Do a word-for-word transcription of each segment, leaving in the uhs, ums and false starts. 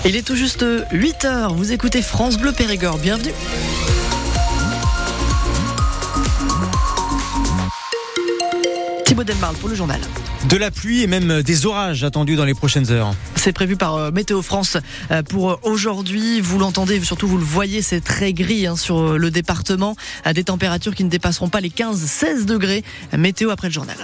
Il est tout juste huit heures, vous écoutez France Bleu Périgord, bienvenue. Thibaut Delmarle pour le journal. De la pluie et même des orages attendus dans les prochaines heures. C'est prévu par Météo France pour aujourd'hui. Vous l'entendez, surtout vous le voyez, c'est très gris hein, sur le département. Des températures qui ne dépasseront pas les quinze à seize degrés. Météo après le journal.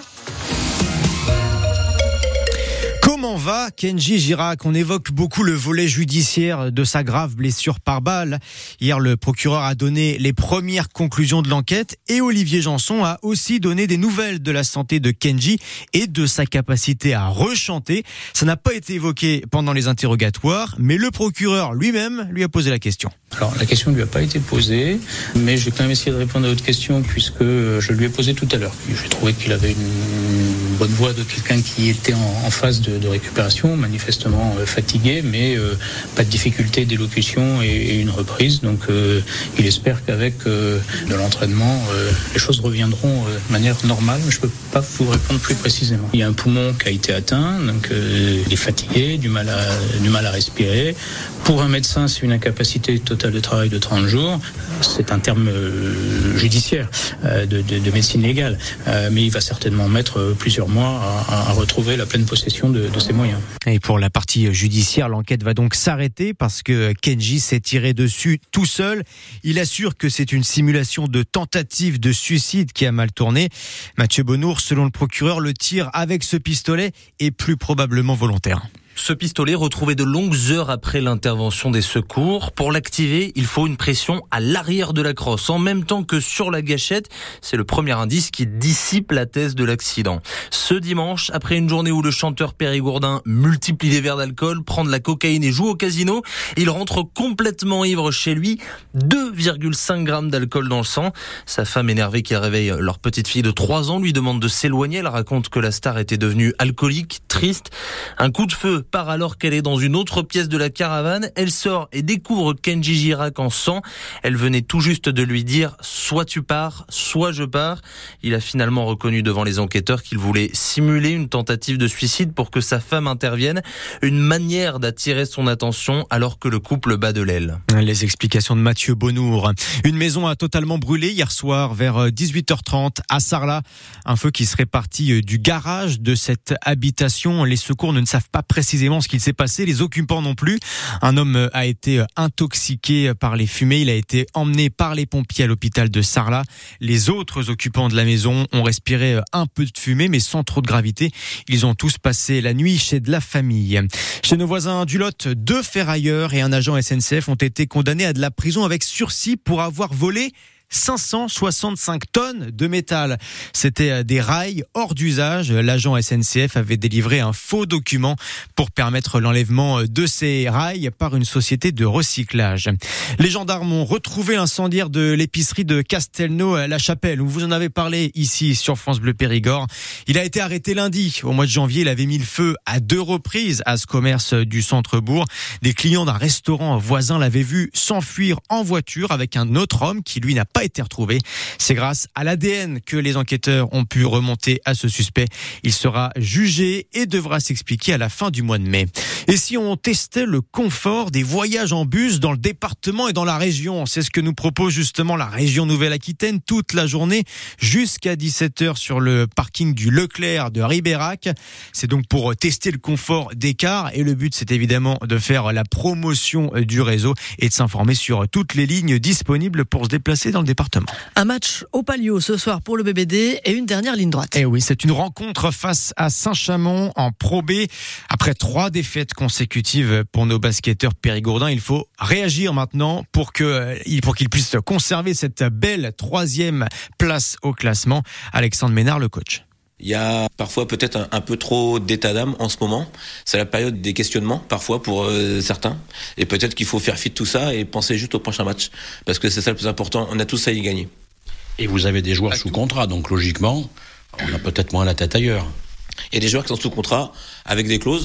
Comment va Kenji Girac ? On évoque beaucoup le volet judiciaire de sa grave blessure par balle. Hier, le procureur a donné les premières conclusions de l'enquête et Olivier Janson a aussi donné des nouvelles de la santé de Kenji et de sa capacité à rechanter. Ça n'a pas été évoqué pendant les interrogatoires, mais le procureur lui-même lui a posé la question. Alors, la question ne lui a pas été posée, mais je vais quand même essayer de répondre à votre question puisque je lui ai posé tout à l'heure. J'ai trouvé qu'il avait une bonne voix de quelqu'un qui était en, en phase de, de récupération, manifestement euh, fatigué, mais euh, pas de difficulté d'élocution et, et une reprise. Donc, euh, il espère qu'avec euh, de l'entraînement, euh, les choses reviendront euh, de manière normale. Mais je ne peux pas vous répondre plus précisément. Il y a un poumon qui a été atteint, donc euh, il est fatigué, du mal à, du mal à respirer. Pour un médecin, c'est une incapacité totale de travail de trente jours. C'est un terme euh, judiciaire euh, de, de, de médecine légale, euh, mais il va certainement mettre plusieurs mois à, à retrouver la pleine possession de, de ses moyens. Et pour la partie judiciaire, l'enquête va donc s'arrêter parce que Kenji s'est tiré dessus tout seul. Il assure que c'est une simulation de tentative de suicide qui a mal tourné. Mathieu Bonnour, selon le procureur, le tir avec ce pistolet est plus probablement volontaire. Ce pistolet retrouvé de longues heures après l'intervention des secours. Pour l'activer, il faut une pression à l'arrière de la crosse, en même temps que sur la gâchette. C'est le premier indice qui dissipe la thèse de l'accident. Ce dimanche, après une journée où le chanteur périgourdin multiplie les verres d'alcool, prend de la cocaïne et joue au casino, il rentre complètement ivre chez lui, deux virgule cinq grammes d'alcool dans le sang. Sa femme, énervée qu'il réveille leur petite fille de trois ans, lui demande de s'éloigner. Elle raconte que la star était devenue alcoolique, triste. Un coup de feu part alors qu'elle est dans une autre pièce de la caravane. Elle sort et découvre Kenji Girac en sang. Elle venait tout juste de lui dire « soit tu pars, soit je pars ». Il a finalement reconnu devant les enquêteurs qu'il voulait simuler une tentative de suicide pour que sa femme intervienne. Une manière d'attirer son attention alors que le couple bat de l'aile. Les explications de Mathieu Bonnour. Une maison a totalement brûlé hier soir vers dix-huit heures trente à Sarlat. Un feu qui serait parti du garage de cette habitation. Les secours ne savent pas précisément ce qu'il s'est passé, les occupants non plus. Un homme a été intoxiqué par les fumées, il a été emmené par les pompiers à l'hôpital de Sarlat. Les autres occupants de la maison ont respiré un peu de fumée mais sans trop de gravité. Ils ont tous passé la nuit chez de la famille. Chez nos voisins du Lot, deux ferrailleurs et un agent S N C F ont été condamnés à de la prison avec sursis pour avoir volé cinq cent soixante-cinq tonnes de métal. C'était des rails hors d'usage. L'agent S N C F avait délivré un faux document pour permettre l'enlèvement de ces rails par une société de recyclage. Les gendarmes ont retrouvé l'incendiaire de l'épicerie de Castelnau-la-Chapelle, où vous en avez parlé ici sur France Bleu Périgord. Il a été arrêté lundi. Au mois de janvier, il avait mis le feu à deux reprises à ce commerce du centre-bourg. Des clients d'un restaurant voisin l'avaient vu s'enfuir en voiture avec un autre homme qui, lui, n'a pas été retrouvé. C'est grâce à l'A D N que les enquêteurs ont pu remonter à ce suspect. Il sera jugé et devra s'expliquer à la fin du mois de mai. Et si on testait le confort des voyages en bus dans le département et dans la région, c'est ce que nous propose justement la région Nouvelle-Aquitaine toute la journée jusqu'à dix-sept heures sur le parking du Leclerc de Ribérac. C'est donc pour tester le confort des cars et le but c'est évidemment de faire la promotion du réseau et de s'informer sur toutes les lignes disponibles pour se déplacer dans le département. Un match au Palio ce soir pour le B B D et une dernière ligne droite. Eh oui, c'est une rencontre face à Saint-Chamond en Pro B. Après trois défaites consécutives pour nos basketteurs périgourdins, il faut réagir maintenant pour que, pour qu'ils puissent conserver cette belle troisième place au classement. Alexandre Ménard, le coach. Il y a parfois peut-être un, un peu trop d'état d'âme en ce moment. C'est la période des questionnements, parfois, pour euh, certains. Et peut-être qu'il faut faire fi de tout ça et penser juste au prochain match. Parce que c'est ça le plus important. On a tous à y gagner. Et vous avez des joueurs sous contrat, donc logiquement, on a peut-être moins la tête ailleurs. Il y a des joueurs qui sont sous contrat avec des clauses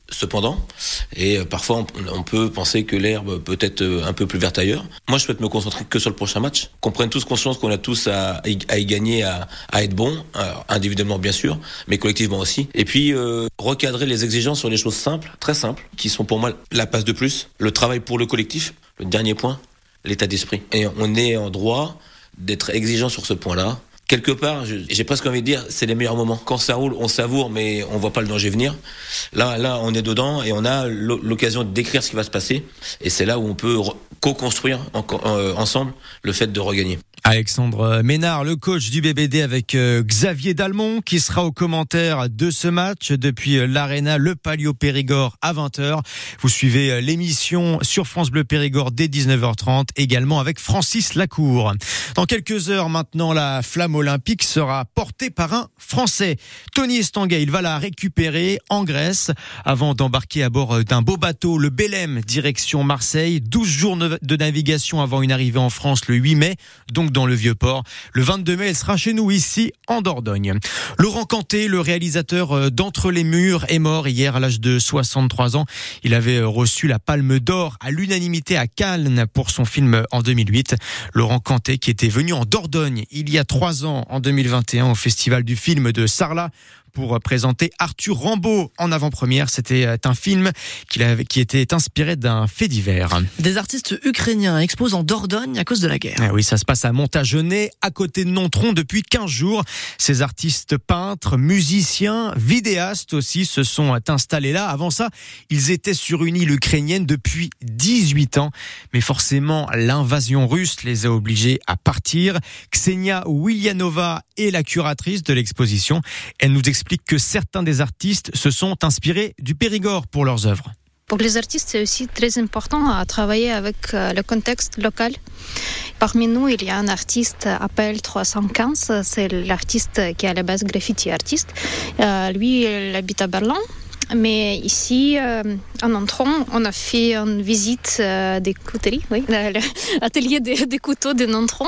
cependant, et euh, parfois on, on peut penser que l'herbe peut être un peu plus verte ailleurs. Moi, je souhaite me concentrer que sur le prochain match, qu'on prenne tous conscience qu'on a tous à, à y gagner, à, à être bon, alors, individuellement bien sûr, mais collectivement aussi. Et puis euh, recadrer les exigences sur les choses simples, très simples, qui sont pour moi la passe de plus, le travail pour le collectif, le dernier point, l'état d'esprit. Et on est en droit d'être exigeant sur ce point-là. Quelque part, j'ai presque envie de dire, c'est les meilleurs moments. Quand ça roule, on savoure, mais on voit pas le danger venir. Là, là, on est dedans et on a l'occasion de décrire ce qui va se passer. Et c'est là où on peut co-construire ensemble le fait de regagner. Alexandre Ménard, le coach du B B D, avec Xavier Dalmont, qui sera au commentaire de ce match depuis l'Arena Le Palio Périgord à vingt heures. Vous suivez l'émission sur France Bleu Périgord dès dix-neuf heures trente, également avec Francis Lacour. Dans quelques heures maintenant, la flamme olympique sera portée par un Français. Tony Estanguet, il va la récupérer en Grèce avant d'embarquer à bord d'un beau bateau, le Belém, direction Marseille. douze jours de navigation avant une arrivée en France le huit mai, donc dans le Vieux-Port. Le vingt-deux mai, elle sera chez nous, ici, en Dordogne. Laurent Canté, le réalisateur d'Entre les murs, est mort hier à l'âge de soixante-trois ans. Il avait reçu la Palme d'Or à l'unanimité à Cannes pour son film en deux mille huit. Laurent Canté, qui était venu en Dordogne il y a trois ans, en deux mille vingt et un, au Festival du film de Sarlat, pour présenter Arthur Rimbaud en avant-première. C'était un film qui, avait, qui était inspiré d'un fait divers. Des artistes ukrainiens exposent en Dordogne à cause de la guerre. Ah oui, ça se passe à Montagenêt, à côté de Nontron, depuis quinze jours. Ces artistes peintres, musiciens, vidéastes aussi se sont installés là. Avant ça, ils étaient sur une île ukrainienne depuis dix-huit ans. Mais forcément, l'invasion russe les a obligés à partir. Ksenia Willianova est la curatrice de l'exposition. Elle nous explique explique que certains des artistes se sont inspirés du Périgord pour leurs œuvres. Pour les artistes, c'est aussi très important à travailler avec le contexte local. Parmi nous, il y a un artiste Appel trois cent quinze, c'est l'artiste qui est à la base graffiti artiste. Euh, lui, il habite à Berlin. Mais ici, euh, en entrant, on a fait une visite euh, des couteries, oui, l'atelier des, des couteaux de Nontron.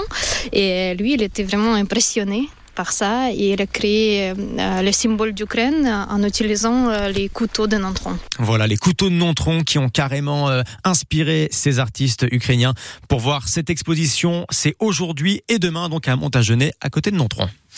Et lui, il était vraiment impressionné par ça, et il a créé euh, le symbole d'Ukraine en utilisant euh, les couteaux de Nontron. Voilà, les couteaux de Nontron qui ont carrément euh, inspiré ces artistes ukrainiens. Pour voir cette exposition, c'est aujourd'hui et demain, donc à Montagenêt, à côté de Nontron.